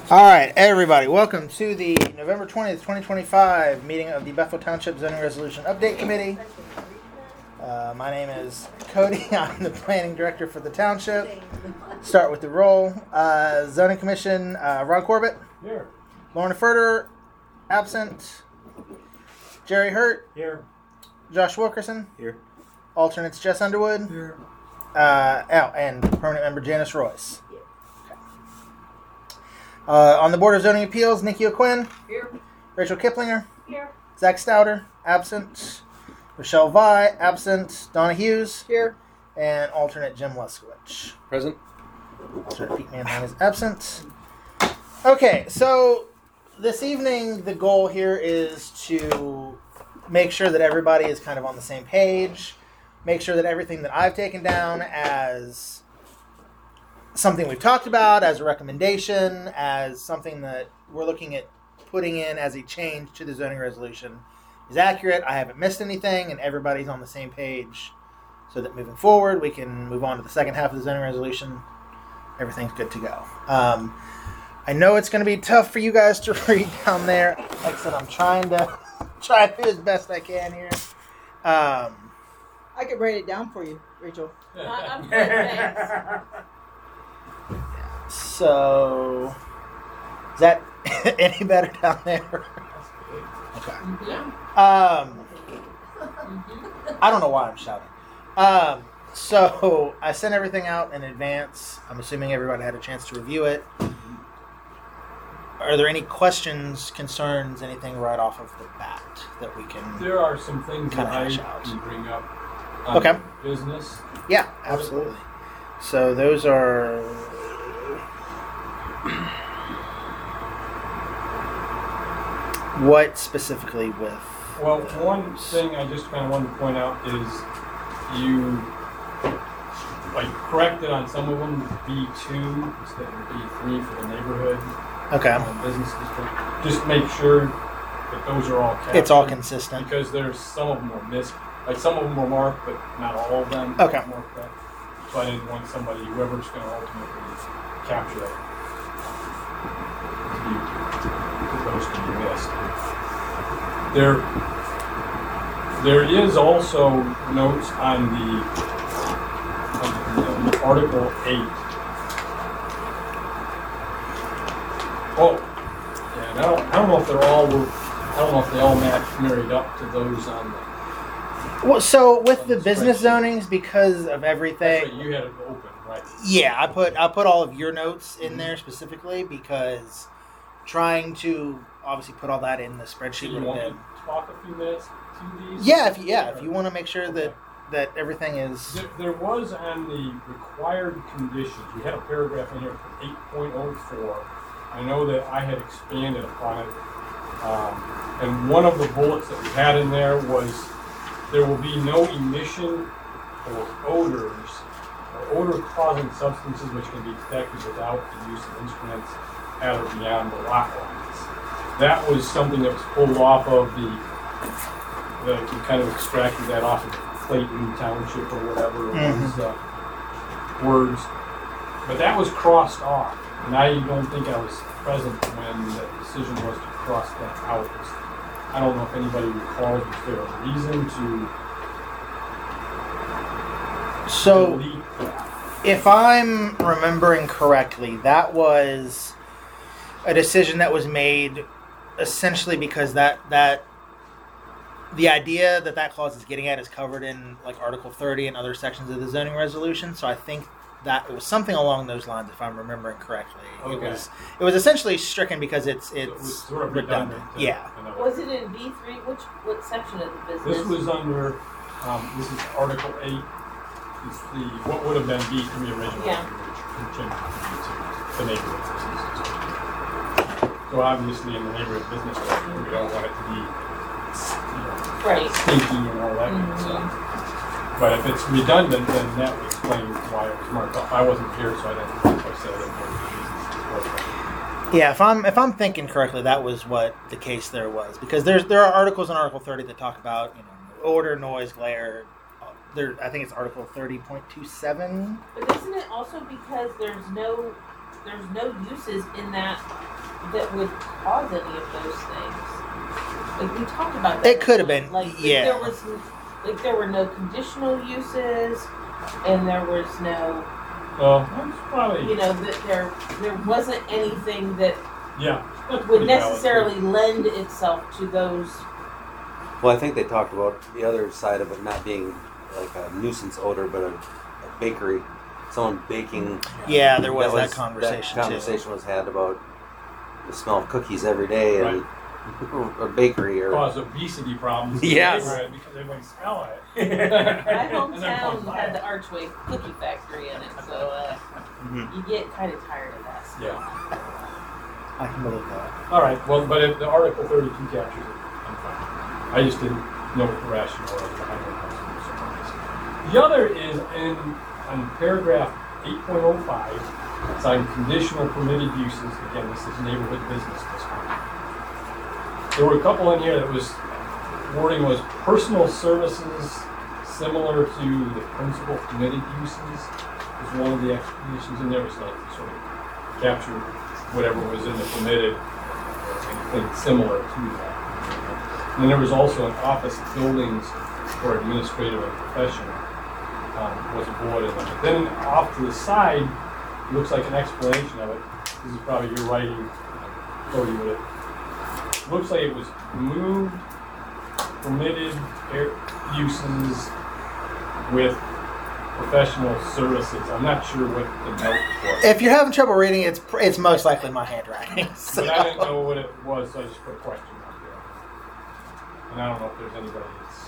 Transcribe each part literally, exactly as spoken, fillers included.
All right, everybody, welcome to the November twentieth, twenty twenty-five meeting of the Bethel Township Zoning Resolution Update Committee. Uh, my name is Cody. I'm the planning director for the township. Start with the roll. Uh, Zoning Commission, uh, Ron Corbett. Here. Lauren Furter, absent. Jerry Hurt. Here. Josh Wilkerson. Here. Alternates Jess Underwood. Here. Uh, oh, and permanent member Janice Royce. Uh, on the Board of Zoning Appeals, Nikki O'Quinn. Here. Rachel Kiplinger. Here. Zach Stouter, absent. Rochelle Vi, absent. Donna Hughes. Here. And alternate Jim Leskowich. Present. Alternate Pete Manheim is absent. Okay, so this evening the goal here is to make sure that everybody is kind of on the same page. Make sure that everything that I've taken down as something we've talked about, as a recommendation, as something that we're looking at putting in as a change to the zoning resolution is accurate. I haven't missed anything, and everybody's on the same page so that moving forward we can move on to the second half of the zoning resolution. Everything's good to go. Um, I know it's going to be tough for you guys to read down there. Like I said, I'm trying to try to do as best I can here. Um, I could write it down for you, Rachel. I'm good, thanks. So, is that any better down there? Okay. Mm-hmm. Um, Mm-hmm. I don't know why I'm shouting. Um, so I sent everything out in advance. I'm assuming everybody had a chance to review it. Are there any questions, concerns, anything right off of the bat that we can? There are some things Kinda that I hash out. can bring up on Okay. business. Yeah, absolutely. So those are. What specifically with? Well, one thing I just kind of wanted to point out is you like corrected on some of them B two instead of B three for the neighborhood Okay. um, business district. Just make sure that those are all captured. It's all consistent. Because there's some of them are missed. Like some of them were marked, but not all of them. Okay. More correct. So I didn't want somebody, whoever's going to ultimately capture that, to be, those to be missed. There, there is also notes on the, on the Article eight. Oh, yeah, and I don't, I don't know if they're all were, I don't know if they all match married up to those on the. Well, so with the business zonings, because of everything, That's right, you had it open, right? yeah, I put I put all of your notes in there specifically because trying to obviously put all that in the Do spreadsheet you would want have to been. talk a few minutes to these? Yeah, if you, yeah, if you want to make sure that that everything is. There, there was on the required conditions, you had a paragraph in here for eight point oh four. I know that I had expanded upon it. Um, and one of the bullets that we had in there was there will be no emission or odors or odor-causing substances which can be detected without the use of instruments at or beyond the lot lines. That was something that was pulled off of the, the we kind of extracted that off of Clayton Township or whatever it was, Mhm. uh, words. But that was crossed off. And I don't think I was present when the decision was to cross that out. I don't know if anybody recalls, was there a reason to So, delete that? if I'm remembering correctly, that was a decision that was made essentially because that that the idea that that clause is getting at is covered in like Article thirty and other sections of the zoning resolution. So I think that it was something along those lines, if I'm remembering correctly. It Okay. was it was essentially stricken because it's So it it's was sort of redundant. redundant. to Yeah. another- Was it in B three? Which what section of the business? This was under, um, this is Article eight. It's the, what would have been B three originally, Yeah. which changed to B two, the neighborhood business district. So obviously in the neighborhood business district, we don't want it to be, you know, right. stinky and all that kind of Mhm. stuff. But if it's redundant, then that would explain why it was marked off. I wasn't here, so I didn't know if I said it or Yeah, if I'm if I'm thinking correctly, that was what the case there was because there's there are articles in Article thirty that talk about you know odor, noise, glare. Uh, There, I think it's Article thirty point two seven. But isn't it also because there's no there's no uses in that that would cause any of those things. Like we talked about that. It could have been, Like, like yeah. there was, like there were no conditional uses, and there was no, Well, that's probably, you know, that there there wasn't anything that yeah. That's would pretty valid, necessarily lend itself to those. Well, I think they talked about the other side of it not being like a nuisance odor, but a, a bakery, someone baking. Yeah, there was that, was- conversation That too. conversation was had about the smell of cookies every day and or, or bakery or. Cause obesity problems. in the Yes. neighborhood because everybody smell it. My And then hometown come by had it. the Archway Cookie Factory in it, so uh, Mhm. you get kind of tired of that stuff. Yeah. I can believe that. All right. Well, but if the Article thirty-two captures it, I'm fine. I just didn't know what the rationale was behind it. The other is in on paragraph eight point oh five. It's on conditional permitted uses. Again, this is neighborhood business district. There were a couple in here that was wording was personal services similar to the principal permitted uses was one of the explanations in there. It was like sort of capture whatever was in the permitted or anything similar to that. And then there was also an office buildings for administrative and professional um, was a bullet in there. But then off to the side, it looks like an explanation of it. This is probably your writing. I'll show you what it looks like. It was moved, permitted air uses with professional services. I'm not sure what the note was. If you're having trouble reading, it's pr- it's most likely my handwriting. So. But I didn't know what it was, so I just put a question mark there. And I don't know if there's anybody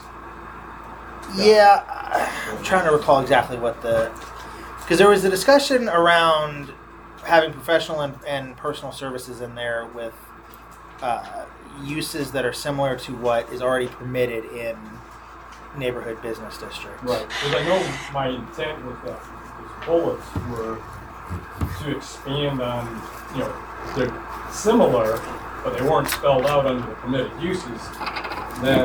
that's. Yeah, I'm trying to recall exactly what the because there was a discussion around having professional and, and personal services in there with uh, uses that are similar to what is already permitted in neighborhood business districts. Right, because I know my intent with the these bullets were to expand on, you know, they're similar, but they weren't spelled out under the permitted uses, then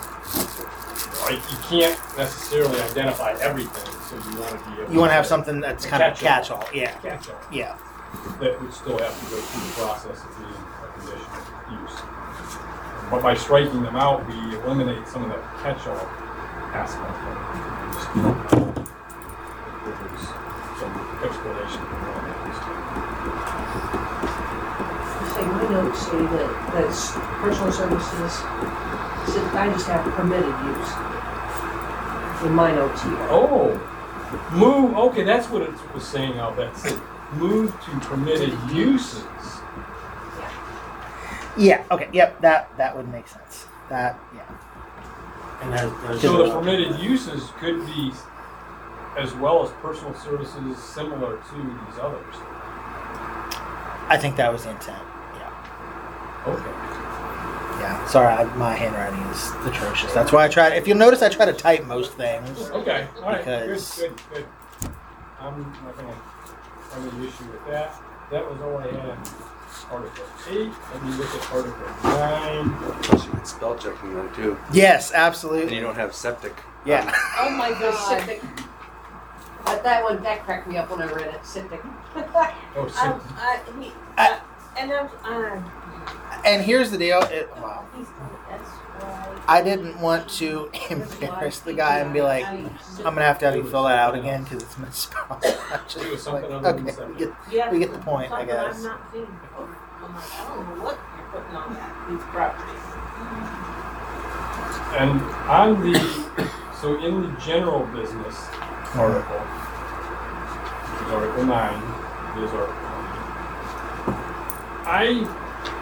like you can't necessarily identify everything, so you want to be able You want to have to something that's kind of Catch-all. catch-all. Yeah, catch all yeah. that would still have to go through the process of being a conditional use. But by striking them out, we eliminate some of that catch-all aspect of it. Just, you know, if there's some explanation for what that is. Say, my notes say that, that's personal services, said I just have permitted use in my notes here. Oh, move, okay, that's what it was saying out that said, move to permitted uses. Yeah. Okay. Yep. That that would make sense. That yeah. And that, that's So the permitted uses could be as well as personal services similar to these others. I think that was the intent. Yeah. Okay. Yeah. Sorry, I, my handwriting is atrocious. That's why I try. If you'll notice, I try to type most things. Okay, all right, good, Because- good, good. I'm not gonna have any issue with that. That was all I had on Article eight. Let me look at Article nine. Plus, you can spell checking then too, Yes, and you absolutely. don't have septic. Yeah. Oh my The god. septic. But that one, that cracked me up when I read it, septic. Oh, so, Um, I, he, I- uh, and I'm, uh, And here's the deal. It, wow. he's that's right. I didn't want to embarrass the guy and be like, I'm gonna have to have you fill that out again because it's misspelled. I just It was was something like, other than okay, septic. we get- Yeah, we get the point, I something guess. I'm not seeing. I'm like, I don't know what you're putting on that piece of property. and on the, so in the general business article, which is Article nine, it is Article nine. I,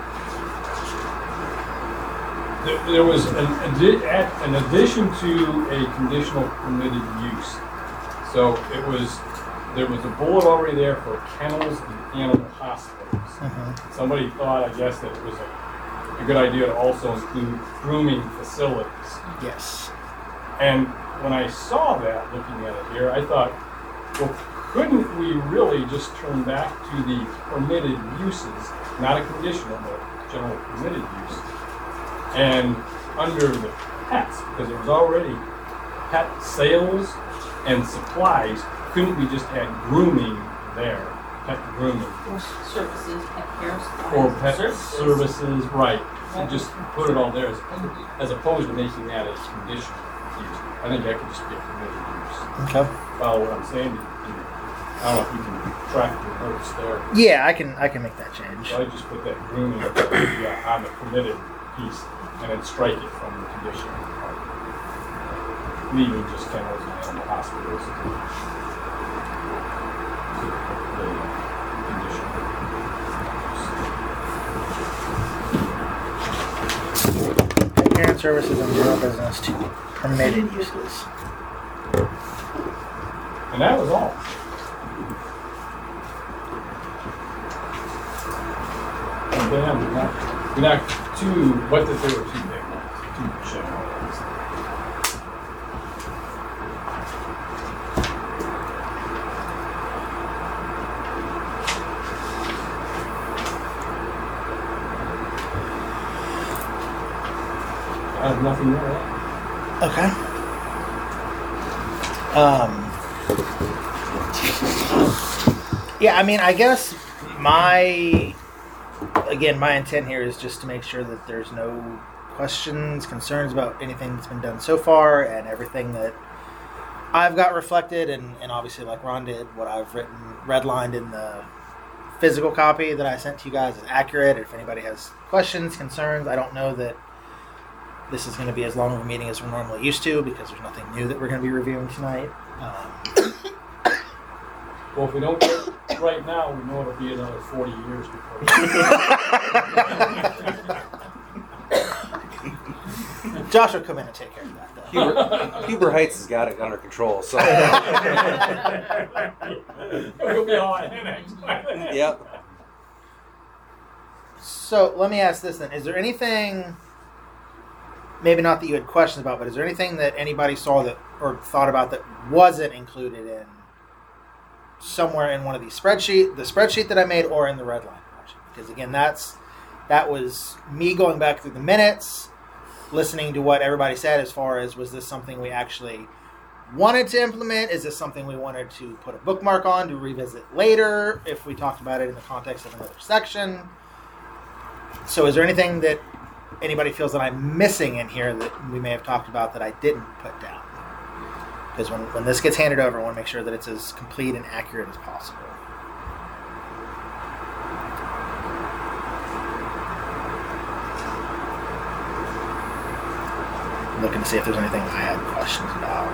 there, there was an, addi- at- an addition to a conditional permitted use. So it was, there was a bullet already there for kennels and animal hospitals. Mhm. Somebody thought, I guess, that it was a, a good idea to also include grooming facilities. Yes. And when I saw that, looking at it here, I thought, well, couldn't we really just turn back to the permitted uses, not a conditional, but general permitted use? And under the pets, because it was already pet sales and supplies, couldn't we just add grooming there? pet grooming. Or services, pet care supplies. Or pet services. services, right. Right. And just put it all there as, as opposed to making that a conditional use. I think that could just be a permitted use. Okay. Follow what I'm saying? You- you- I don't know if you can track your notes there. Yeah, I can I can make that change. So I just put that grooming yeah, on the permitted piece and then strike it from the conditional part. Leaving just kennels and animal hospitals. as the- the, uh, conditional. Pet care and services and general business to permitted uses. And that was all. And then we knocked, we knocked two, what did they were two big ones, two general ones. I have nothing more to add. Okay. Um. Yeah, I mean, I guess my again, my intent here is just to make sure that there's no questions, concerns about anything that's been done so far, and everything that I've got reflected, and, and obviously, like Ron did, what I've written, redlined in the physical copy that I sent to you guys is accurate. If anybody has questions, concerns, I don't know that this is going to be as long of a meeting as we're normally used to because there's nothing new that we're going to be reviewing tonight. Um, Well, if we don't get it right now, we know it'll be another forty years before. Josh will come in and take care of that, though. Huber, Huber Heights has got it under control. So, We'll be all annexed. yep. So let me ask this then: is there anything, maybe not that you had questions about, but is there anything that anybody saw that or thought about that wasn't included in somewhere in one of these spreadsheet, the spreadsheet that I made, or in the red line version? Because again, that's that was me going back through the minutes, listening to what everybody said as far as, was this something we actually wanted to implement? Is this something we wanted to put a bookmark on to revisit later if we talked about it in the context of another section? So is there anything that anybody feels that I'm missing in here that we may have talked about that I didn't put down? Because when, when this gets handed over, I want to make sure that it's as complete and accurate as possible. I'm looking to see if there's anything I had questions about.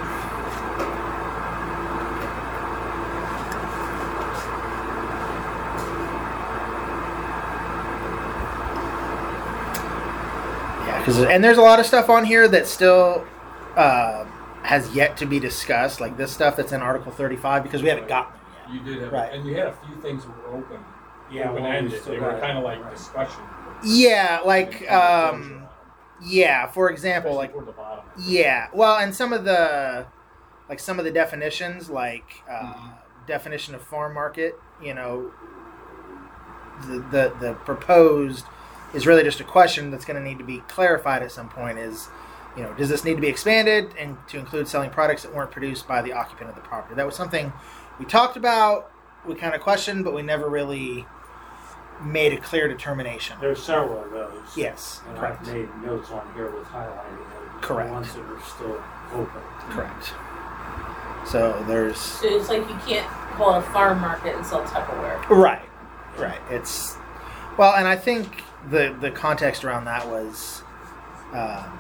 Yeah, because and there's a lot of stuff on here that still uh, has yet to be discussed, like this stuff that's in Article thirty-five, because we haven't gotten it You did have, Right. and you had a few things that were open, Yeah, well, we open-ended. still They got were it. kind of like Right. discussion. yet. Yeah, like um, yeah, for example, Especially like toward the bottom. yeah, well, and some of the like some of the definitions, like uh, Mm-hmm. definition of farm market, you know, the the, the proposed is really just a question that's going to need to be clarified at some point. Is, you know, does this need to be expanded and to include selling products that weren't produced by the occupant of the property? That was something we talked about, we kind of questioned, but we never really made a clear determination. There's several of those. Yes, And correct. I've made notes on here with highlighting of the Correct. ones that are still open. Correct. So there's So it's like you can't call it a farm market and sell Tupperware. right, right. It's well, and I think the the context around that was, um,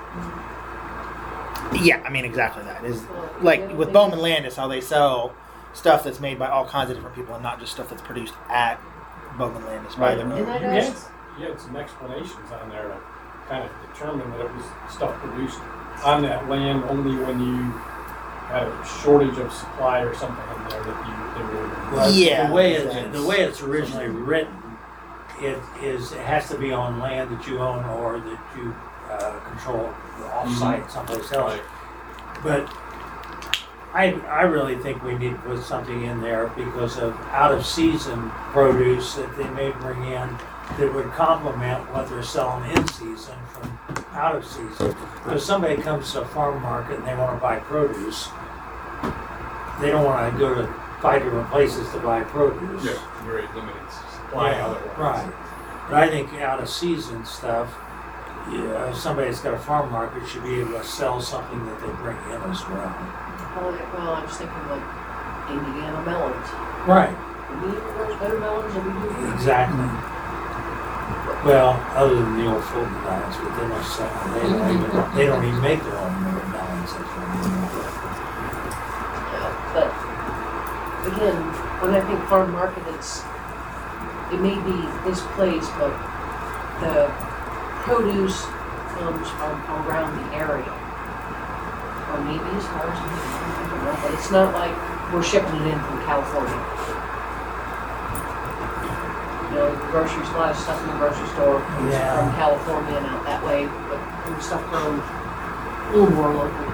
yeah, I mean exactly that is like with Bowman Landis, how they sell stuff that's made by all kinds of different people and not just stuff that's produced at Bowman Landis by Right. their And that own. You is- had, you had some explanations on there to kind of determine that it was stuff produced on that land only when you had a shortage of supply or something in there that you they were. Well, Yeah, The way exactly. it's, the way it's originally written, it is, it has to be on land that you own or that you uh, control off-site someplace else. Right. But I, I really think we need to put something in there because of out-of-season produce that they may bring in that would complement what they're selling in season from out of season. If somebody comes to a farm market and they want to buy produce, they don't want to go to five different places to buy produce. Yeah, very limited supply Yeah, otherwise. right. But I think out of season stuff, yeah, if somebody that's got a farm market should be able to sell something that they bring in as well. Well, well, I was thinking like Indiana melons. Right, We need those better melons than we do here. exactly. Well, other than the old Fulton melons, but they don't sell, they don't even, they don't even make their own melons. That's what I mean. Yeah, but again, when I think farm market, it's, it may be this place, but the produce comes from around the area. Or maybe as far as, I don't know, but it's not like we're shipping it in from California. You know, the groceries, a lot of stuff in the grocery store comes Yeah. from California and out that way, but some stuff grown a little more local.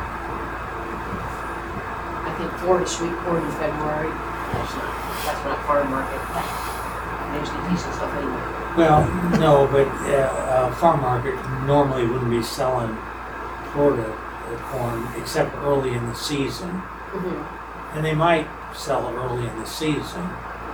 I think Florida sweet corn in February, that's not, that's not farm market. There's the decent stuff anyway. Well, no, but uh, uh, farm market normally wouldn't be selling Florida uh, corn except early in the season. Mm-hmm. And they might sell it early in the season.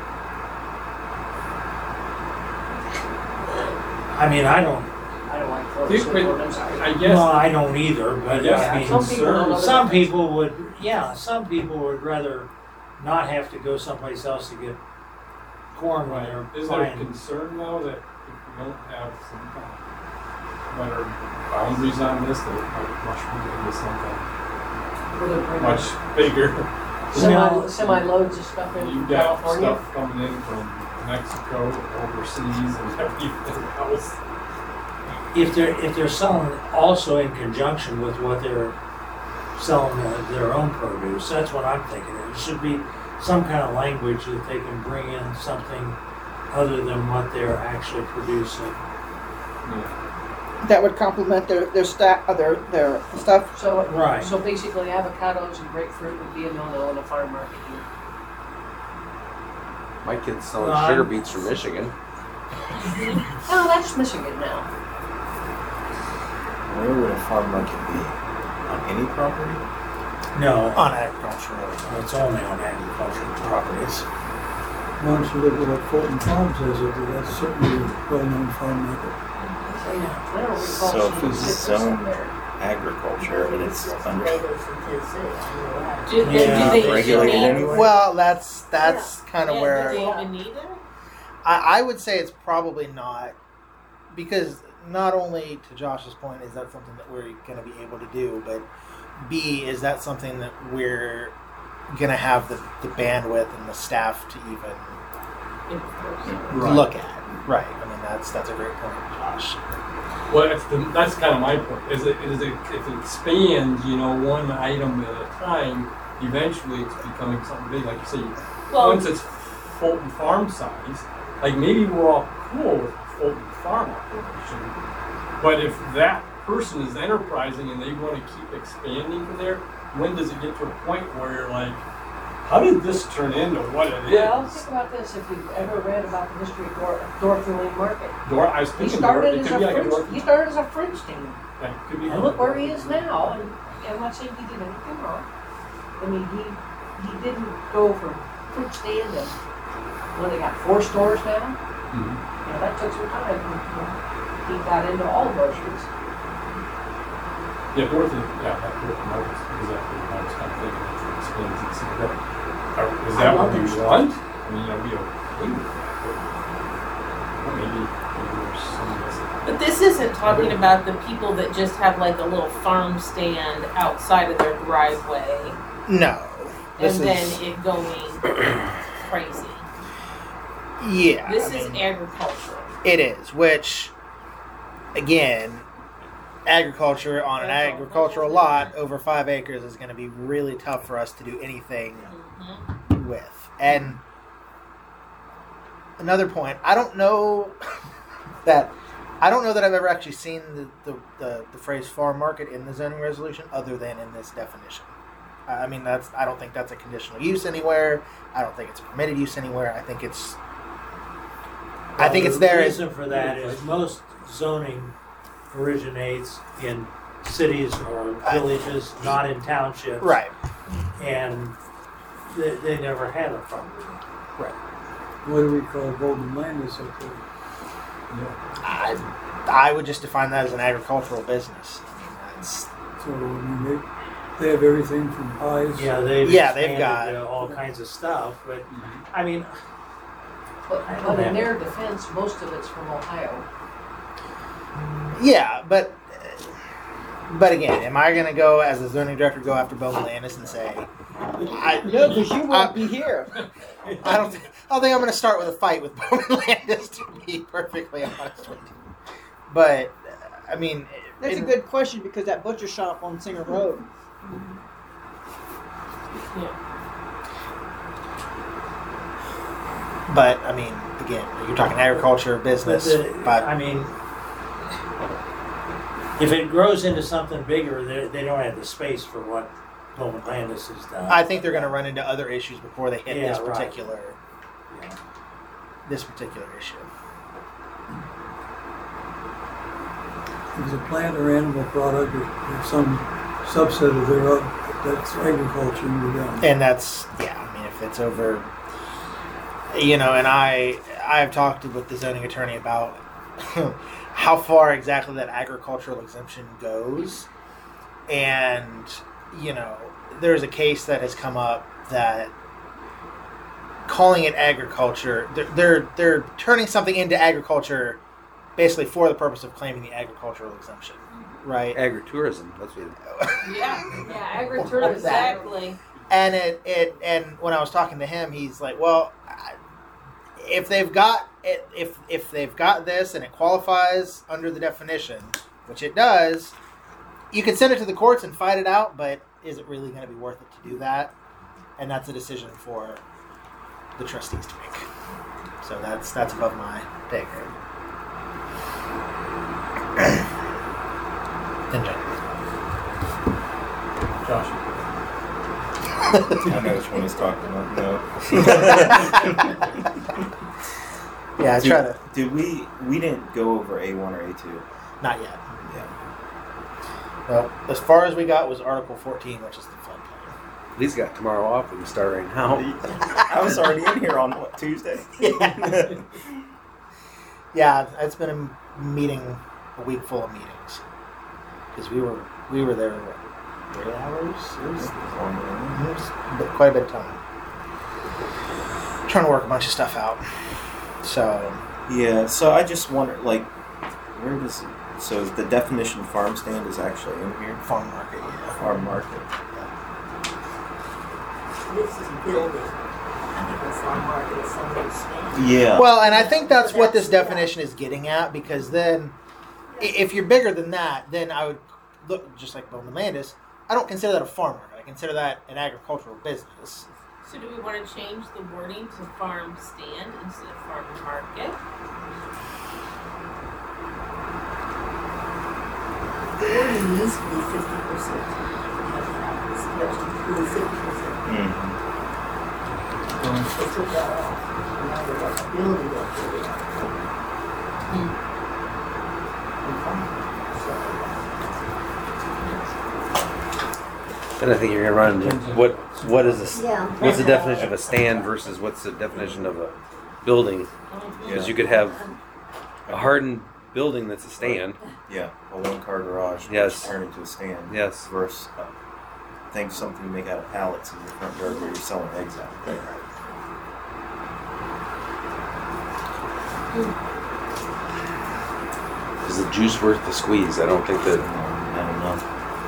I mean, I don't, I don't like Florida Think- sweet corn, I'm sorry. I well, guess, I don't either, but Yeah, I Some mean, people don't know some that. people would, yeah, some people would rather not have to go someplace else to get corn when they're is there a buying. concern though that if we don't have some kind of better boundaries on this, that it might mushroom into something Where they're bringing much bigger? semi, semi loads of stuff in You've from got California. stuff coming in from Mexico and overseas and everything else. If they're, if they're selling also in conjunction with what they're selling their, their own produce, that's what I'm thinking. There should be some kind of language that they can bring in something other than what they're actually producing. Yeah. That would complement their their sta- uh, their their stuff. So, Right. so basically avocados and grapefruit would be a no-no in a farm market here. My kid's selling Well, sugar I'm- beets from Michigan. Oh, that's Michigan now. Where would a farm market be? On any property? No, On agricultural. it's only on agricultural properties. Why don't you look at what Fulton Farms has over there? That's certainly a well-known farm market. So, yeah, I don't recall So if seeing it's citrus zoned up there. agriculture and it's under Do, do, Yeah. do they regulated even need, anyway? Well, that's that's kind of yeah, where do they even need it? I, I would say it's probably not, because not only to Josh's point is that something that we're going to be able to do, but B, is that something that we're going to have the, the bandwidth and the staff to even Right. look at. Right. I mean, that's that's a great point, Josh. Well, that's, the, that's kind of my point. Is it is it if it expands, you know, one item at a time, eventually it's becoming something big. Like you say, Well, once it's Fulton Farm size, like maybe we're all cool with Fulton Farm operation, but if that person is enterprising and they want to keep expanding from there, when does it get to a point where you're like, how did this turn into what it is? Well, think about this, if you've ever read about the history of Dor- Dorothy Lane Market. Dor- I was He thinking started Dor- it as could a be like a fruit, Dorothy. he started as a fruit stand. Yeah, could be And look where he is now, and I'm not saying he did anything wrong. I mean, he, he didn't go from fruit stand and, well, they got four stores now. Mhm. You know, that took some time. You know, he got into all groceries. Yeah, Dorothy, yeah, that Dorothy Market's exactly what I was kind of thinking. It explains it some better. Are- Is I that love what we it. want? I mean, are we okay with that? But maybe, maybe there's some of this. but this isn't talking about the people that just have like a little farm stand outside of their driveway No. This and then is it going crazy. yeah. This I is mean, agricultural. it is, which again, agriculture on an agricultural lot over five acres is going to be really tough for us to do anything Mhm. with. And another point, I don't know that I don't know that I've ever actually seen the, the, the, the phrase farm market in the zoning resolution other than in this definition. I mean, that's I don't think that's a conditional use anywhere. I don't think it's a permitted use anywhere. I think it's I think it's there The as reason for that is most zoning originates in cities or villages, not in townships. right. And they, they never had a farm. What do we call Golden Landis up there? I, I would just define that as an agricultural business. I mean, that's, So, I mean, they, they have everything from pies. Yeah, they've Yeah, they've expanded got- to all kinds of stuff, but I mean, But, I don't but in have- their defense, most of it's from Ohio. yeah, but but again, am I going to go as a zoning director go after Bowman Landis and say, I, No, because you won't I- be here. I don't, th- I don't think I'm going to start with a fight with Bowman Landis, to be perfectly honest with you. But uh, I mean, That's in- a good question because that butcher shop on Singer Road. But I mean, again, you're talking agriculture, business, but the- but I mean, if it grows into something bigger, they they don't have the space for what Bowman Landis has done. I think they're going to run into other issues before they hit Yeah, this right. particular Yeah. this particular issue. If it's a plant or animal product or, or some subset of thereof, that's agriculture and we're done. And that's yeah. I mean, if it's over, you know, and I I've talked with the zoning attorney about how far exactly that agricultural exemption goes, and you know, there's a case that has come up that calling it agriculture, they're they're, they're turning something into agriculture, basically for the purpose of claiming the agricultural exemption, right? Agritourism. That's what. Yeah, yeah, agritourism. exactly. And it, it and when I was talking to him, he's like, "Well, I- if they've got it, if if they've got this and it qualifies under the definition, which it does, you can send it to the courts and fight it out. But is it really going to be worth it to do that? And that's a decision for the trustees to make. So that's that's above my pay grade." And Jen. Josh. I know which one he's talking about. No. Yeah, I did, try to. Did we? We didn't go over A one or A two. Not yet. Yeah. Well, as far as we got was Article fourteen, which is the floodplain. He's got tomorrow off. We can start right now. I was already in here on what, Tuesday. Yeah. Yeah, it's been a meeting, a week full of meetings, because we were we were there what, three hours. It was, it was a- quite a bit of time trying to work a bunch of stuff out. So Yeah. So I just wonder, like, where does it? So the definition farm stand is actually in here. farm market. Yeah. Farm market. This is building. I think the farm market is somebody's stand. Yeah. Well, and I think that's what this definition is getting at, because then, i- if you're bigger than that, then I would look just like Bowman Landis. I don't consider that a farm market. I consider that an agricultural business. So do we want to change the wording to farm stand instead of farm market? The wording needs to be fifty percent. It's supposed to include fifty percent. Mhm. They took that off. And now they're like building up there. Then I think you're gonna run into what what is this? Yeah. What's the definition of a stand versus what's the definition of a building? Because you could have a hardened building that's a stand. Yeah. A one-car garage. which Yes. Turn into a stand. Yes. Versus uh, think something you make out of pallets in your front yard where you're selling eggs out. Is the juice worth the squeeze? I don't think that. I don't know.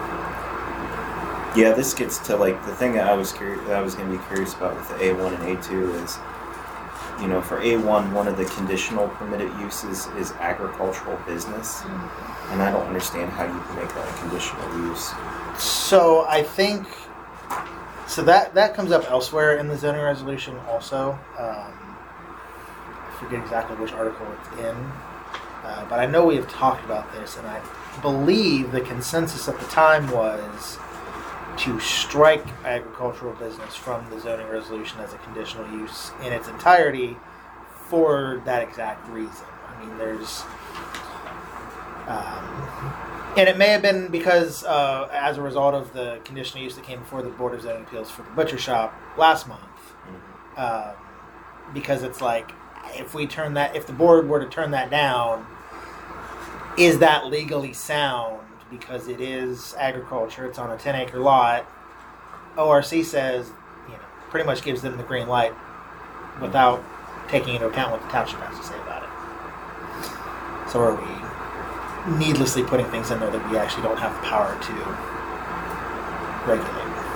Yeah, this gets to like the thing that I was curious, that I was going to be curious about with the A one and A two is, you know, for A one, one of the conditional permitted uses is agricultural business, and I don't understand how you can make that a conditional use. So I think so that that comes up elsewhere in the zoning resolution also. Um, I forget exactly which article it's in, uh, but I know we have talked about this, and I believe the consensus at the time was to strike agricultural business from the zoning resolution as a conditional use in its entirety for that exact reason. I mean, there's Um, and it may have been because, uh, as a result of the conditional use that came before the Board of Zoning Appeals for the butcher shop last month, um, because it's like, if we turn that, if the board were to turn that down, is that legally sound? Because it is agriculture, it's on a ten acre lot. O R C says, you know, pretty much gives them the green light without taking into account what the township has to say about it. So are we needlessly putting things in there that we actually don't have the power to regulate?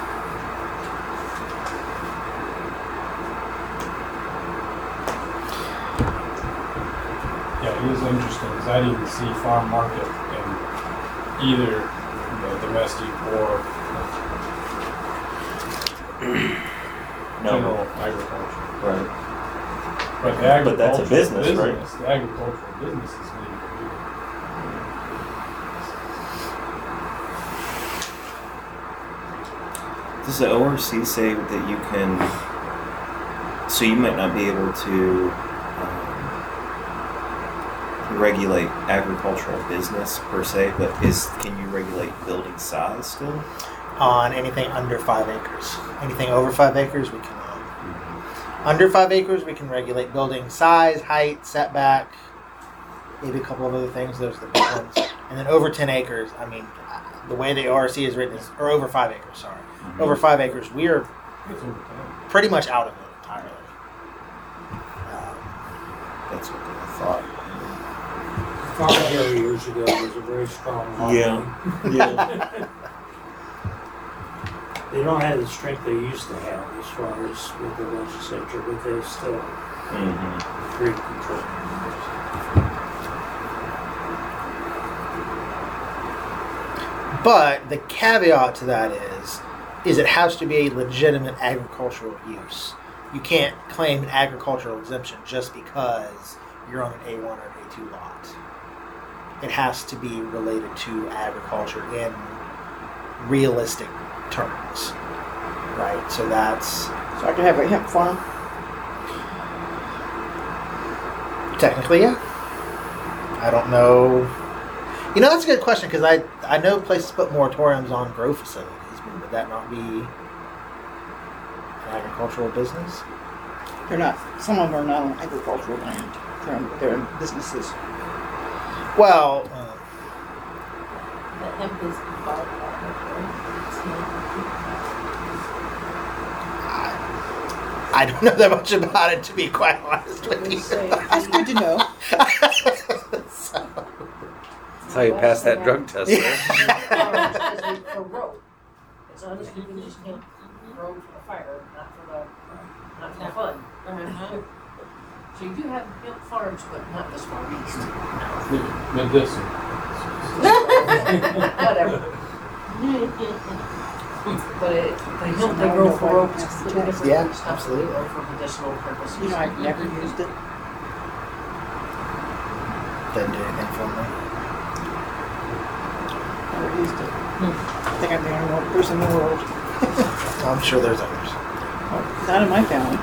Yeah, it is interesting because I didn't see farm market in either the domestic or No. general agriculture. Right. But the agricultural But that's a business, right? The agricultural business is legal. Does the O R C say that you can? So you might not be able to um, regulate agricultural business per se, but is can you regulate building size still? On anything under five acres. Anything over five acres, we cannot. Under five acres, we can regulate building size, height, setback, maybe a couple of other things. Those are the big ones. And then over ten acres, I mean, the way the O R C is written is, or over five acres, sorry. Mm-hmm. Over five acres, we are It's over time. pretty much out of it entirely. Um, That's what I thought. Farm here years ago was a very strong law. Yeah. Yeah. They don't have the strength they used to have as far as with the legislature, but they still Mm-hmm. great control. But the caveat to that is, is it has to be a legitimate agricultural use. You can't claim an agricultural exemption just because you're on an A one or an A two lot. It has to be related to agriculture in realistic terms, right? So that's So I could have a hemp farm. technically, yeah. I don't know. You know, that's a good question because I I know places put moratoriums on grow facilities, but would that not be an agricultural business? They're not. Some of them are not on agricultural land. They're on, they're in businesses. Well, uh, The hemp is bought I don't know that much about it, to be quite honest with you. That's good to know. So, That's how you pass that drug test. Right? For road. It's not as good as hemp road for the fire, not for the, not for the fun. Uh-huh. So you do have hemp farms, but not this far east. Medicinal. Whatever. But it, the hemp they grow for rope is completely different Yeah, from stuff that they absolutely. grow for medicinal purposes. You know, I've never used it. doesn't do anything for me. Never used it. I think I'm the only one person in the world. I'm sure there's others. Oh, not in my family.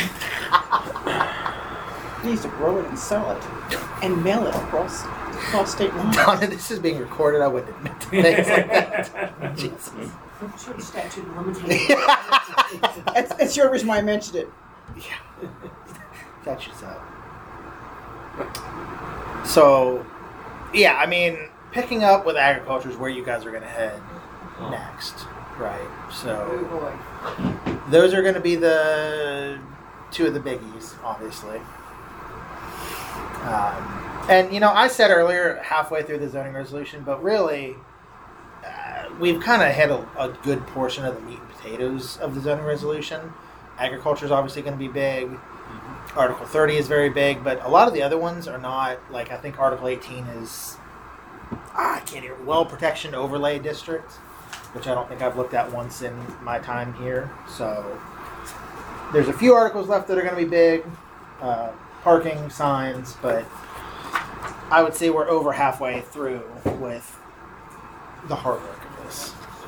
They used to grow it and sell it and mail it across across state lines. Donna, this is being recorded. I wouldn't admit to things like that. Jesus. I'm sure the statute of limitations. That's, that's your reason why I mentioned it. Catches up. So, yeah, I mean, picking up with agriculture is where you guys are going to head next, right? Oh So, boy. those are going to be the two of the biggies, obviously. Um, and, you know, I said earlier, halfway through the zoning resolution, but really, uh, we've kind of hit a, a good portion of the meat and potatoes of the zoning resolution. Agriculture is obviously going to be big. Mm-hmm. Article thirty is very big, but a lot of the other ones are not. Like, I think Article eighteen is, ah, I can't hear, well protection overlay district, which I don't think I've looked at once in my time here. So there's a few articles left that are going to be big. Uh, parking, signs, but I would say we're over halfway through with the hard work of this.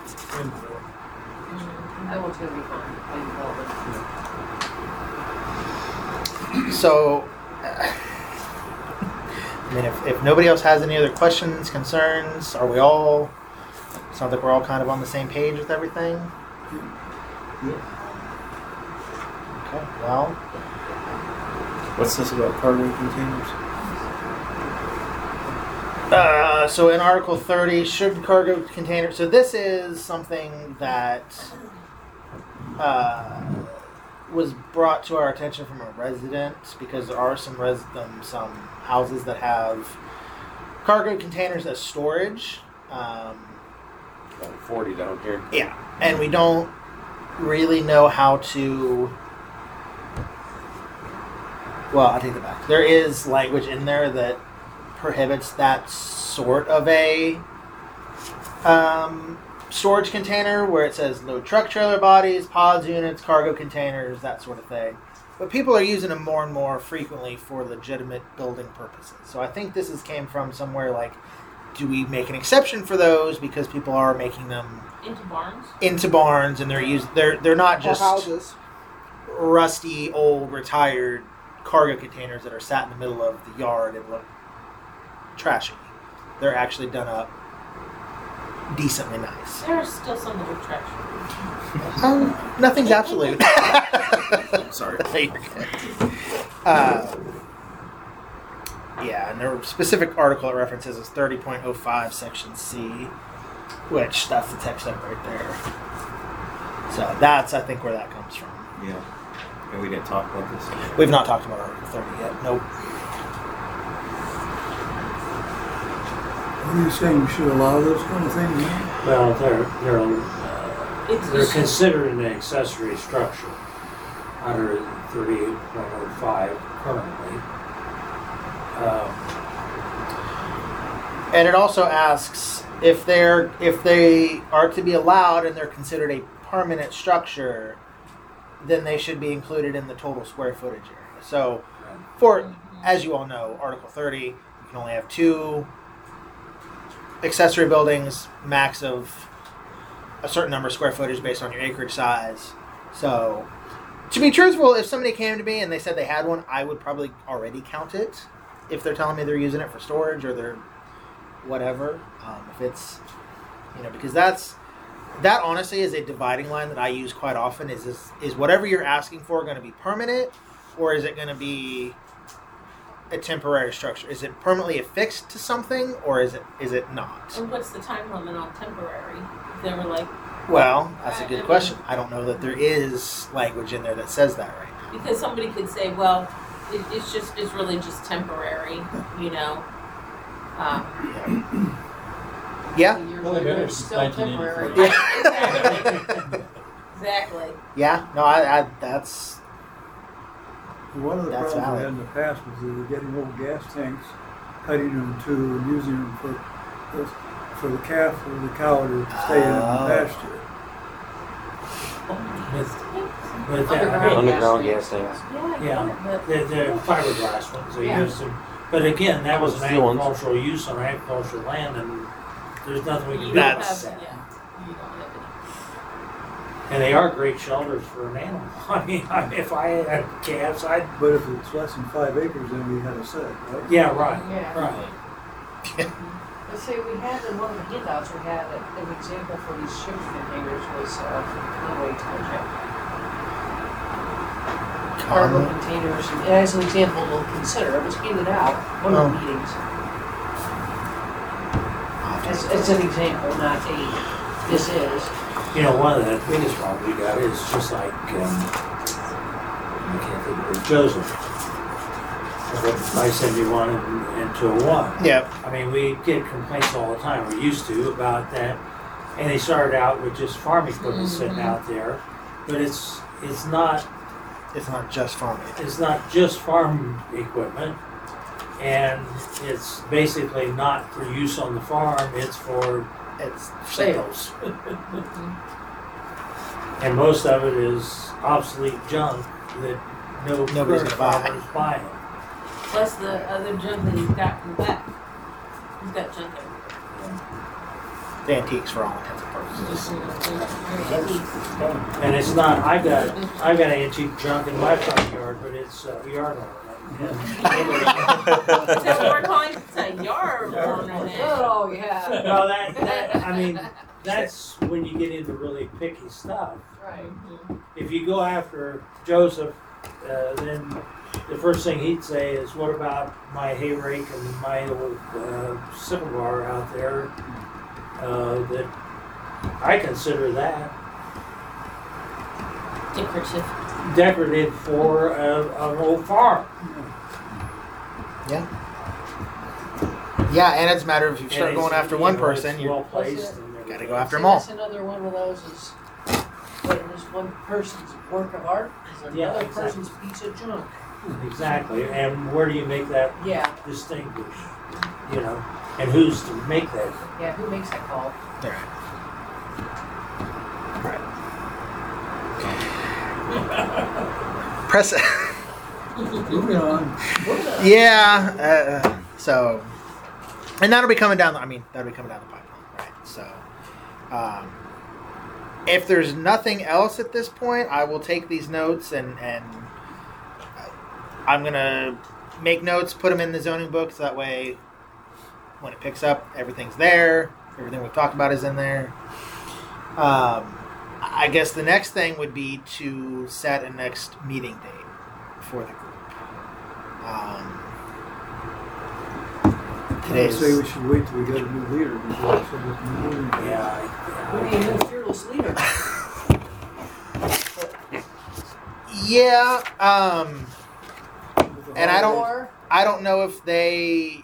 That one's gonna be fun. I love So, uh, I mean, if, if nobody else has any other questions, concerns, are we all? Sounds like we're all kind of on the same page with everything. Okay. Well, What's this about cargo containers? uh, so in Article thirty, should cargo containers? So this is something that uh, was brought to our attention from a resident because there are some res- um, some houses that have cargo containers as storage. Um, About forty down here. Yeah, and we don't really know how to. Well, I take that back. There is language in there that prohibits that sort of a um, storage container, where it says load truck trailer bodies, pods units, cargo containers, that sort of thing. But people are using them more and more frequently for legitimate building purposes. So I think this is came from somewhere like, do we make an exception for those because people are making them Into barns? into barns and they're used they're they're not Or just houses. rusty old retired cargo containers that are sat in the middle of the yard and look trashy. They're actually done up decently nice. There are still some that are trash. Um, nothing's absolute. Sorry. uh, yeah, and their specific article it references is thirty point oh five section C, which that's the text up right there. So that's, I think, where that comes from. Yeah. And we didn't talk about this. We've not talked about Article thirty yet. Nope. What are you saying, you should allow those kind of things? Well, they're, they're, uh, It's they're just- considered an accessory structure under thirty-eight point oh five currently. Um, And it also asks if they're if they are to be allowed and they're considered a permanent structure, then they should be included in the total square footage area. So, for as you all know, Article thirty, you can only have two accessory buildings, max of a certain number of square footage based on your acreage size. So, to be truthful, if somebody came to me and they said they had one, I would probably already count it. If they're telling me they're using it for storage or they're whatever, um, if it's, you know, because that's, that honestly is a dividing line that I use quite often. Is is, is whatever you're asking for going to be permanent, or is it going to be a temporary structure? Is it permanently affixed to something, or is it is it not? And what's the time limit on temporary? If they were like, Well, that's a good question. I don't know that there is language in there that says that right now. because somebody could say, well, it, it's just, it's really just temporary, you know? Um, Yeah. Years Well, later, it it's is still nineteen temporary. eighty-four. exactly. Yeah. No, I, I that's One of the That's problems we valid. had in the past was they were getting old gas tanks, cutting them to and using them for, for the calf or the cow to stay in Oh. the pasture. But they're, Underground. Underground gas gas tanks. Yeah, Yeah. but they're, they're fiberglass ones, they Yeah. use them. But again, that was an Steel ones. agricultural use on agricultural land, and there's nothing we can you do don't about That's- have, that. yeah, you don't have And they are great shelters for an animal. I mean, I mean, if I had calves, I'd, But if it's less than five acres, then we had a set, right? yeah, right, Yeah. right. Let's say we had in one of the handouts, we had a- an example for these shipping containers was, uh, Conway Township. Cargo Um, containers, and as an example, we'll consider, it was handed out, one of the Oh. meetings. As, as an example, not a, this is. You know, one of the biggest problems we got is just like, um, I can't think of it, Joseph. five seventy-one and, and two oh one. Yep. I mean, we get complaints all the time, we used to, about that. And they started out with just farm equipment sitting out there. But it's, it's not, It's not just farming. it's not just farm equipment. And it's basically not for use on the farm, it's for It's sales. And most of it is obsolete junk that no Nobody's current gonna buy. farmer's buying. any. Plus the other junk that he's got in the back. He's got junk everywhere. the antiques for all intents and purposes. And it's not, I've got, I've got antique junk in my front yard, but it's uh, yard ornament, So we're calling it a yard ornament. Oh, yeah. Well, that, that, I mean, that's when you get into really picky stuff. Right. If you go after Joseph, uh, then the first thing he'd say is, what about my hay rake and my old uh, sickle bar out there? Uh, that I consider that Decorative. decorative for a, an old farm. Yeah. Yeah, and it's a matter of if you start And going it's, after you one know, person, it's you well placed. That's and gotta everything. go after See, them all. that's another one of those is, what is one person's work of art is another Yeah, exactly. person's piece of junk. Exactly, and where do you make that Yeah, distinguish? You know, and who's to make that? yeah, who makes that call? Press. Moving on. Yeah. Uh, so, and that'll be coming down. The, I mean, that'll be coming down the pipeline, right? So, um, if there's nothing else at this point, I will take these notes and and I'm gonna make notes, put them in the zoning book, so that way, when it picks up, everything's there. Everything we've talked about is in there. Um, I guess the next thing would be to set a next meeting date for the group. Um, I today's say we should wait till we get a new leader before we set up a new meeting. Yeah, We need a new fearless leader. yeah, um, With the and I don't, Or, I don't know if they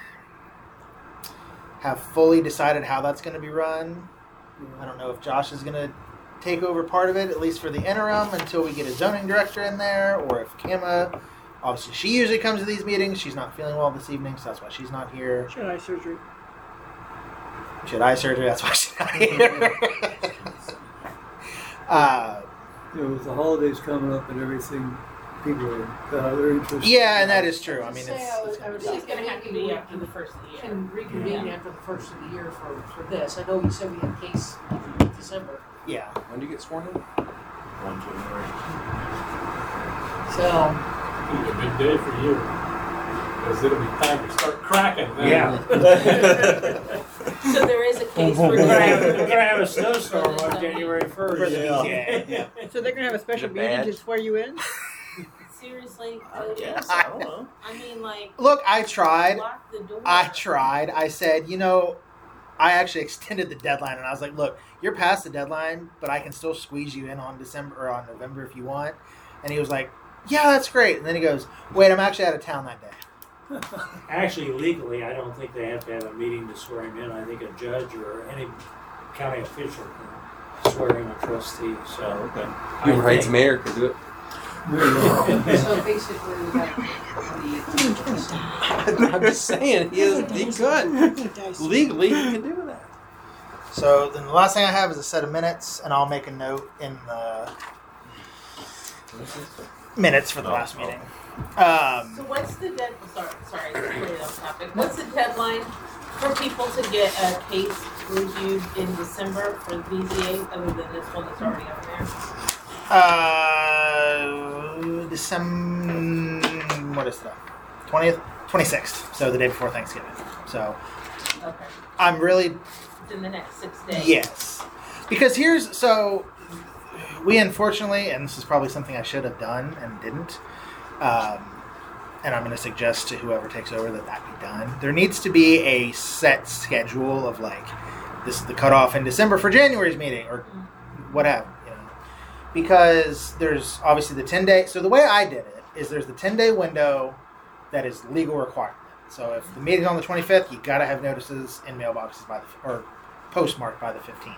have fully decided how that's going to be run. I don't know if Josh is going to take over part of it, at least for the interim, until we get a zoning director in there, or if Kama, obviously she usually comes to these meetings. She's not feeling well this evening, so that's why she's not here. Should eye surgery. She had eye surgery, that's why she's not here. uh, You know, with the holidays coming up and everything, people are got other interests. yeah, and that is true. I mean, Say it's, I would- it's I would gonna be- It's gonna have to be after the first of the year. can reconvene after the first of the year for, for this. I know you said we had a case in December, yeah. When do you get sworn in? One January. so. It'll be a big day for you, because it'll be time to start cracking then. yeah. So there is a case for We're gonna have, we're January. gonna have a snowstorm on January first. Yeah. Yeah, yeah. So they're gonna have a special Is it meeting bad? to swear you in? Seriously, I Cody? guess. I don't know. I mean, like, Look, I tried. lock the door. I tried. I said, you know, I actually extended the deadline, and I was like, look, you're past the deadline, but I can still squeeze you in on December or on November if you want. And he was like, yeah, that's great. And then he goes, wait, I'm actually out of town that day. Actually, legally, I don't think they have to have a meeting to swear him in. I think a judge or any county official can swear in a trustee. So, Oh, okay. I Human rights think- mayor could do it. There you go. So basically, we got the, I'm just saying, he, is, he could. Legally, he could do that. So then the last thing I have is a set of minutes, and I'll make a note in the minutes for the last meeting. So Um, what's the dead? Sorry, sorry, completely off topic. What's the deadline for people to get a case reviewed in December for V Z A, other than this one that's already up there? uh, December, what is that? twentieth? twenty-sixth. So the day before Thanksgiving. So Okay, I'm really it's in the next six days. Yes. Because here's so we unfortunately, and this is probably something I should have done and didn't, um, and I'm going to suggest to whoever takes over that that be done. There needs to be a set schedule of like this is the cutoff in December for January's meeting or whatever, you know, because there's obviously the ten day. So the way I did it is there's the ten day window that is legal requirement. So if the meeting's on the twenty-fifth, you got to have notices in mailboxes by the or postmarked by the fifteenth.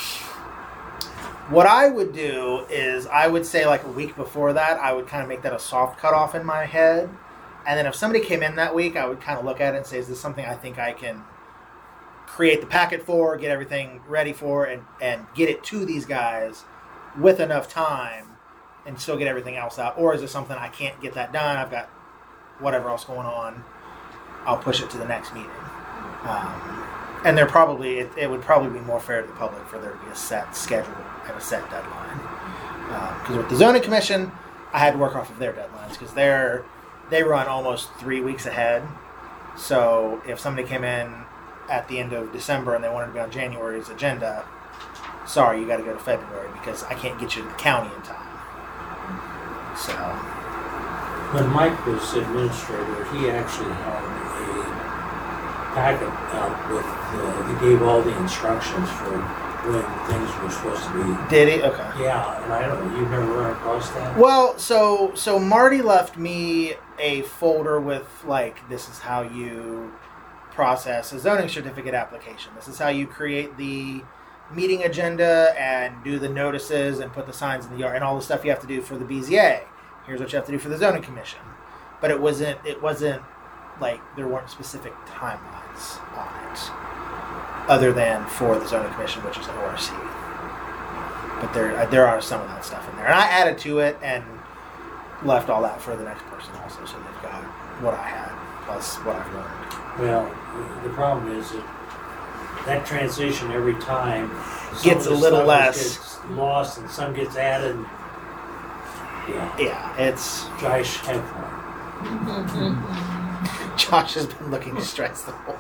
What I would do is I would say like a week before that, I would kind of make that a soft cutoff in my head. And then if somebody came in that week, I would kind of look at it and say, is this something I think I can create the packet for, get everything ready for, and, and get it to these guys with enough time and still get everything else out? Or is it something I can't get that done? I've got whatever else going on. I'll push it to the next meeting. Um, and they're probably, it, it would probably be more fair to the public for there to be a set schedule and a set deadline. Because um, with the zoning commission, I had to work off of their deadlines because they're they run almost three weeks ahead. So if somebody came in at the end of December and they wanted to be on January's agenda, sorry, you got to go to February because I can't get you to the county in time. So When Mike was administrator, he actually had a packet out with, uh, he gave all the instructions for when things were supposed to be. did he? Okay. Yeah, and I don't know, you've never run across that? Well, so so Marty left me a folder with like, this is how you process a zoning certificate application. This is how you create the meeting agenda and do the notices and put the signs in the yard and all the stuff you have to do for the B Z A. Here's what you have to do for the zoning commission. But it wasn't it wasn't like there weren't specific timelines on it other than for the zoning commission, which is O R C. But there there are some of that stuff in there. And I added to it and left all that for the next person also, so they've got what I had plus what I've learned. Well, the problem is that that transition every time some Gets of a the little stuff less. gets lost and some gets added. Yeah, Yeah, it's Josh had fun. Josh has been looking stressed the whole.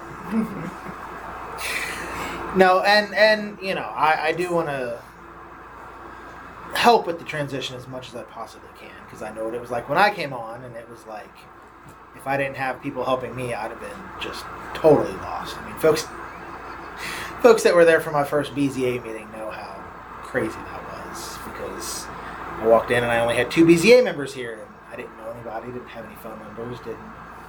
No, and and you know, I, I do want to help with the transition as much as I possibly can because I know what it was like when I came on, and it was like if I didn't have people helping me, I'd have been just totally lost. I mean, folks, folks that were there for my first B Z A meeting know how crazy that was because I walked in and I only had two B Z A members here, and I didn't know anybody, didn't have any phone numbers, didn't.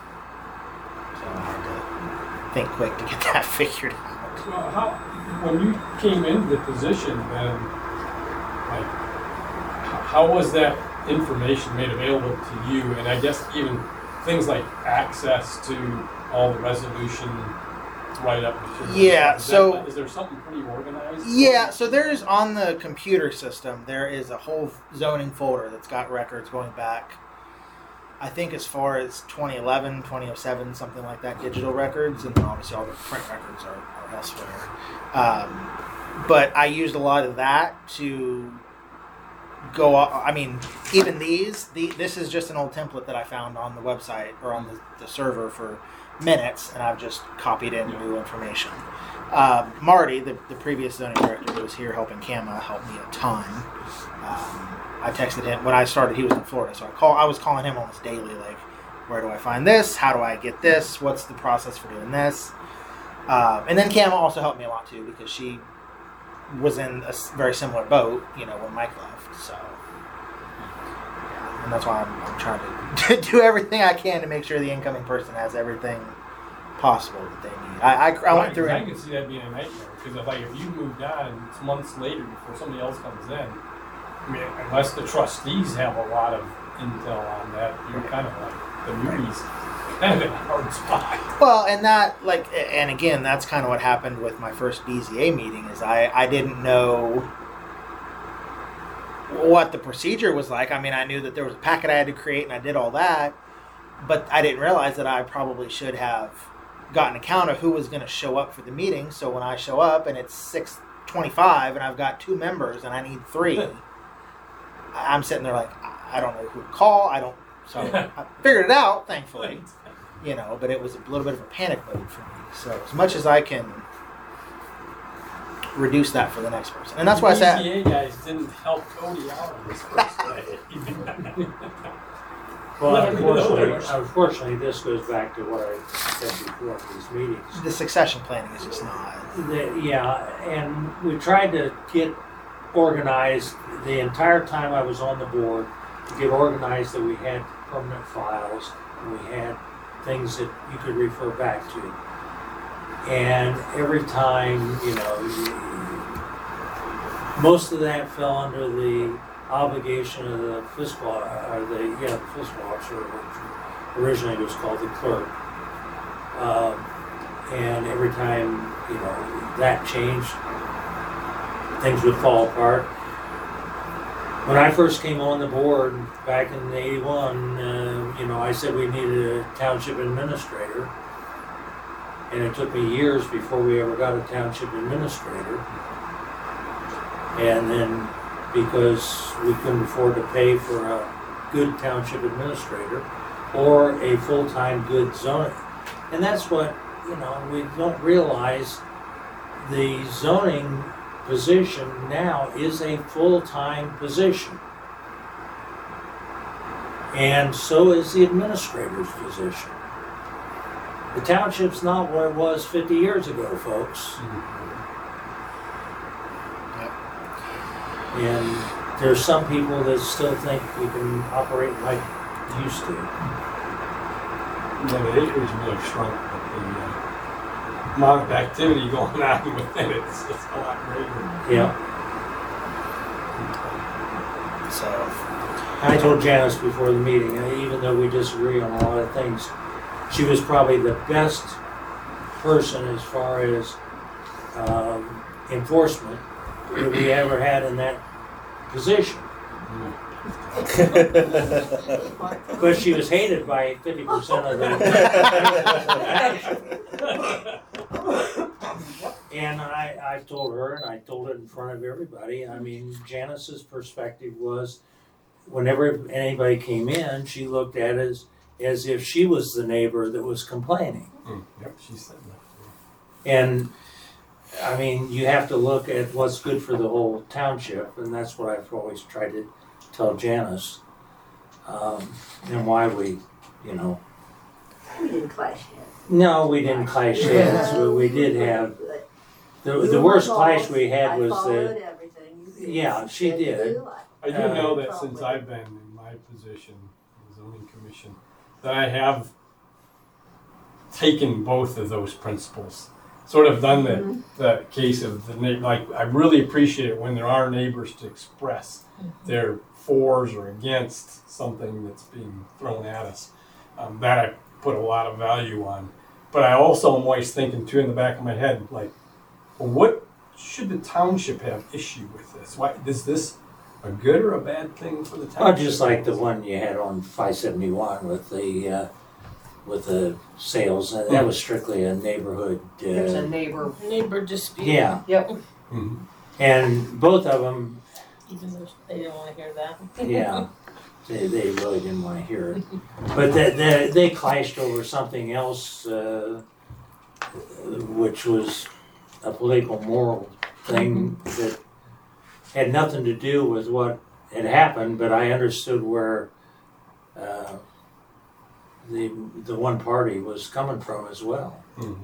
So I had to think quick to get that figured out. Well, how, when you came into the position, then, like, h- how was that information made available to you? And I guess even things like access to all the resolution write-up. Yeah, is so- that, is there something pretty organized? Yeah, so there's on the computer system, there is a whole zoning folder that's got records going back, I think as far as twenty eleven, twenty oh seven, something like that, digital records, and then obviously all the print records are, are elsewhere. Um, but I used a lot of that to go off, I mean, even these, the, this is just an old template that I found on the website or on the, the server for minutes, and I've just copied in new information. Um, Marty, the, the previous zoning director who was here helping Kama, helped me a ton. Um, I texted him when I started. He was in Florida, so I call. I was calling him almost daily, like, where do I find this? How do I get this? What's the process for doing this? Um, and then Kama also helped me a lot too because she was in a s- very similar boat, you know, when Mike left. So, yeah, and that's why I'm, I'm trying to do everything I can to make sure the incoming person has everything possible that they need. I, I, I went through I it. can see that being a nightmare because if, like, if you moved on, it's months later before somebody else comes in. I mean, unless the trustees have a lot of intel on that, you're kind of like the newbies, kind of in a hard spot. Well, and that, like, and again, that's kind of what happened with my first B Z A meeting. Is I, I didn't know what the procedure was like. I mean, I knew that there was a packet I had to create, and I did all that, but I didn't realize that I probably should have gotten a count of who was going to show up for the meeting. So when I show up and it's six twenty-five, and I've got two members and I need three. I'm sitting there like, I don't know who to call. I don't, so I figured it out, thankfully, you know, but it was a little bit of a panic mode for me. So as much as I can reduce that for the next person. And that's why I B said, Z A guys didn't help Cody out on this first day. Well, Let me know. unfortunately, unfortunately, this goes back to what I said before in these meetings. the succession planning is just not. The- yeah, and we tried to get organized the entire time I was on the board, to get organized that we had permanent files, and we had things that you could refer back to. And every time, you know, you, most of that fell under the obligation of the fiscal, or the, yeah, the fiscal officer, which originally was called the clerk. Um, and every time, you know, that changed, things would fall apart. When I first came on the board back in eighty-one, uh, you know, I said we needed a township administrator. And it took me years before we ever got a township administrator. And then because we couldn't afford to pay for a good township administrator, or a full-time good zoning. And that's what, you know, we don't realize the zoning position now is a full-time position. And so is the administrator's position. The township's not what it was fifty years ago, folks. And there's some people that still think we can operate like we used to. Yeah, the acreage may have shrunk, but the uh, amount of activity going on within it is just a lot greater. Yeah. So I told Janice before the meeting, uh, even though we disagree on a lot of things, she was probably the best person as far as um, enforcement that we ever had in that position. But she was hated by fifty percent of the And I, I told her, and I told it in front of everybody, I mean, Janice's perspective was, whenever anybody came in, she looked at it as, as if she was the neighbor that was complaining. Mm, yep, she said that. And, I mean, you have to look at what's good for the whole township, and that's what I've always tried to tell Janice. Um, and why we, you know. We didn't clash yet. No, we didn't clash heads. We, we did have, the, the worst clash we had was I followed the, everything. You did. yeah, she Said you did. do. I do Uh, know that since I've been in my position, the zoning commission, that I have taken both of those principles. Sort of done the, the case of the neighbor, like, I really appreciate it when there are neighbors to express their fors or against something that's being thrown at us. Um, that I put a lot of value on. But I also am always thinking too in the back of my head, like, well, what should the township have issue with this? Why is this a good or a bad thing for the township? well, just like the one you had on five seventy-one with the, uh, with the sales, uh, that was strictly a neighborhood, There's a uh, neighbor. Neighbor dispute. yeah. Yep. Mhm. And both of them, Even though they didn't want to hear that. yeah, they, they really didn't want to hear it. But they, they, they clashed over something else, uh, which was a political moral thing that had nothing to do with what had happened, but I understood where uh, the the one party was coming from as well. Mhm.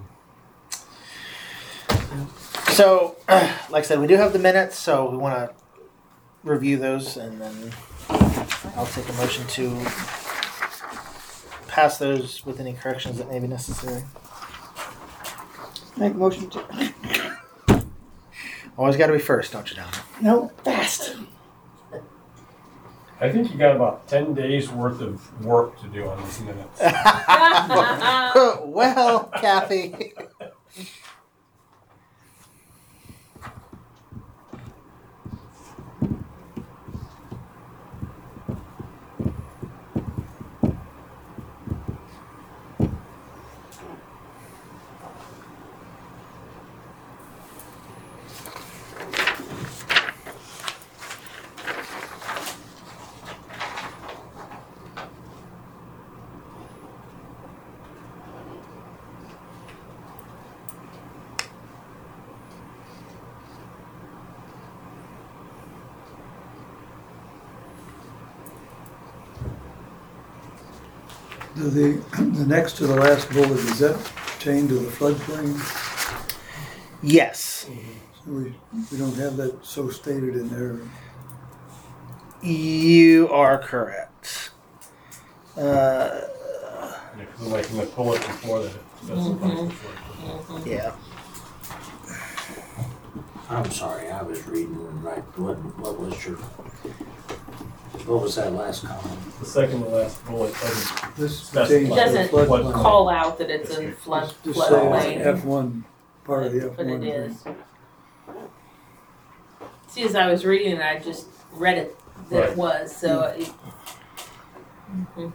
So, like I said, we do have the minutes, so we want to review those, and then I'll take a motion to pass those with any corrections that may be necessary. Make motion to, Always got to be first, don't you, Donna? no, fast. I think you got about ten days worth of work to do on these minutes. Well, Kathy. The, the, the next to the last bullet, is that pertain to the floodplain? Yes. We, we don't have that so stated in there. You are correct. Uh, Yeah, 'cause like in the bullet before that, it specifies the flood. yeah. I'm sorry, I was reading right. What what was your what was that last comment? The second to last bullet doesn't. This Specify. pertains to the Doesn't floodplain. call out that it's in flood Just say floodplain. F one, part of the F But one. it is. See, as I was reading it, I just read it that Right. it was, so it. Mhm.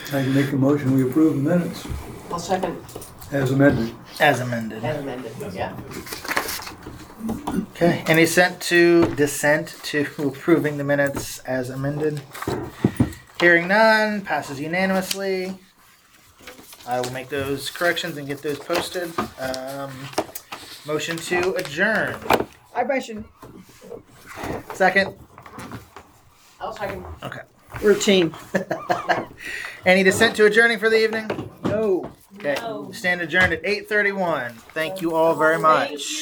I can make a motion, we approve the minutes I'll second as amended. As amended. as amended, yeah. Okay. Any dissent to dissent to approving the minutes as amended? Hearing none, passes unanimously. I will make those corrections and get those posted. Um, motion to adjourn. I mentioned Second. I'll second. Okay. We're a team. Any dissent to adjourning for the evening? No. Okay. No. Stand adjourned at eight thirty-one. Thank you all very Thank much.